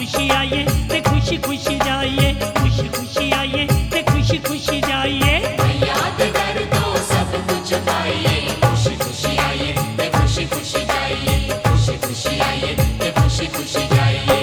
खुशी आइए ते खुशी खुशी जाइए, खुशी खुशी आइए ते खुशी खुशी जाइए। मैया दे दर तो सब कुछ पाइए, खुशी खुशी आइए ते खुशी खुशी जाइए, खुशी खुशी आइए ते खुशी खुशी जाइए।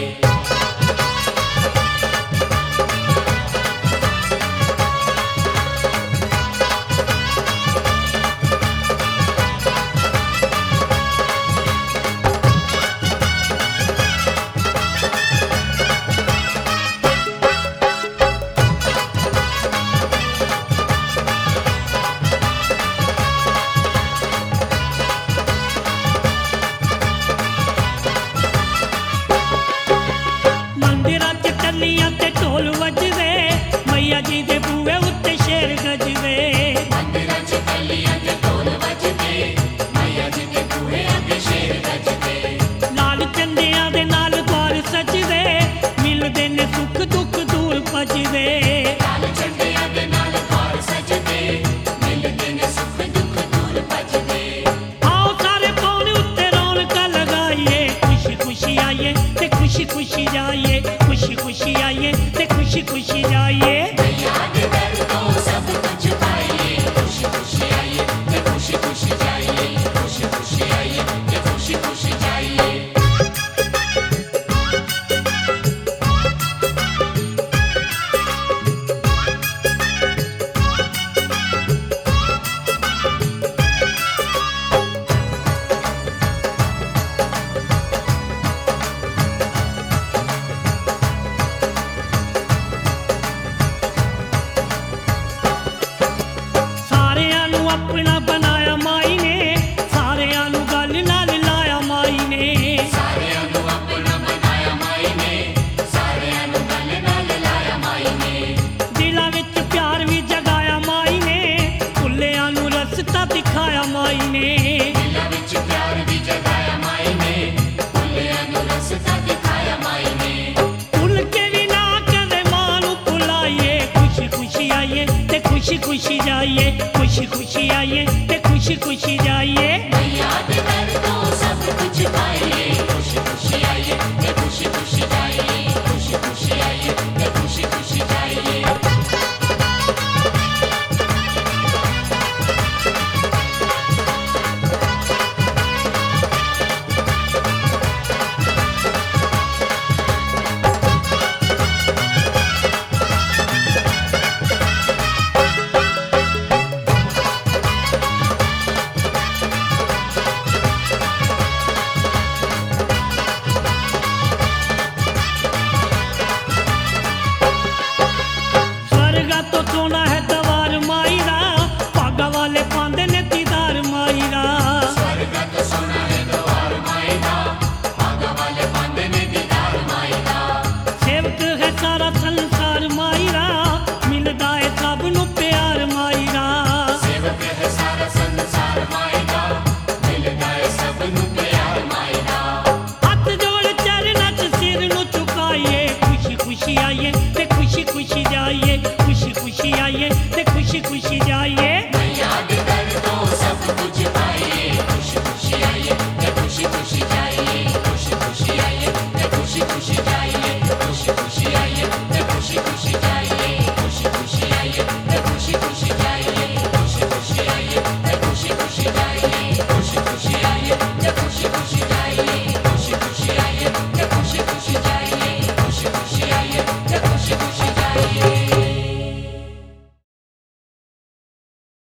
मंदिरां च टल्लियां ते ढोल वजदे, मैया जी दे बूहे उत्ते शेर गजदे। मंदिरां च टल्लियां ते ढोल वजदे, मैया जी दे बूहे अगे शेर गजदे। लाल चंदियां दे नाल द्वार सजदे, मिलदे ने सुख दुख दूर भजदे। लाल झंडियां दे नाल द्वार सजदे, मिलदे ने सुख दुख दूर भजदे। आओ सारे पौने उत्ते रौनकां लगाइए, खुशी खुशी आइए ते खुशी खुशी जाइए, खुशी खुशी आइए ते खुशी खुशी जाइए। मैया दे दर तो सब कुछ पाइए, खुशी खुशी आइए ते खुशी खुशी जाइए, खुशी खुशी आइए ते खुशी खुशी जाइए। ਸਾਰਿਆਂ ਨੂੰ ਆਪਣਾ ਬਣਾਇਆ ਮਾਈ ਨੇ, ਸਾਰਿਆਂ ਨੂੰ ਗੱਲ ਨਾਲ ਲਾਇਆ ਮਾਈ ਨੇ। ਸਾਰਿਆਂ ਨੂੰ ਆਪਣਾ ਬਣਾਇਆ ਮਾਈ ਨੇ, ਸਾਰਿਆਂ ਨੂੰ ਗੱਲ ਨਾਲ ਲਾਇਆ ਮਾਈ ਨੇ। ਦਿਲਾਂ ਵਿੱਚ ਪਿਆਰ ਵੀ ਜਗਾਇਆ ਮਾਈ ਨੇ, ਭੁੱਲਿਆਂ ਨੂੰ ਰਸਤਾ ਦਿਖਾਇਆ ਮਾਈ ਨੇ। ਦਿਲਾਂ ਵਿੱਚ ਪਿਆਰ ਵੀ ਜਗਾਇਆ ਮਾਈ ਨੇ, ਭੁੱਲਿਆਂ ਨੂੰ ਰਸਤਾ ਦਿਖਾਇਆ ਮਾਈ ਨੇ। ਭੁੱਲ ਕੇ ਵੀ ਨਾ ਕਦੇ ਮਾਂ ਨੂੰ ਭੁਲਾਈਏ, ਖੁਸ਼ੀ ਖੁਸ਼ੀ ਆਈਏ ਤੇ ਖੁਸ਼ੀ ਖੁਸ਼ੀ ਜਾਈਏ, ਖੁਸ਼ੀ ਖੁਸ਼ੀ ਆਈਏ ਤੇ ਖੁਸ਼ੀ ਖੁਸ਼ੀ ਜਾਈਏ। मैया दे दर तो सब कुछ पाइए, खुशी खुशी आइए ते खुशी खुशी जाइए, खुशी खुशी आइए ते खुशी खुशी जाइए। स्वर्गा तो सोना है दवार माई दा, भागा वाले पांदे ने दीदार माई दा। स्वर्ग तो सोना है द्वार माई दा, भागा वाले पांदे ने दीदार माई दा। सेवक है सारा संसार माई दा, मिलदा है सब नू प्यार माई दा। सेवक है सारा संसार माई दा, मिलदा है सब नू प्यार माई दा। हथ जोड़ चरनां च सिर नू झुकाइए, खुशी खुशी आइए ते खुशी खुशी जाइए, खुशी खुशी आइए ते खुशी खुशी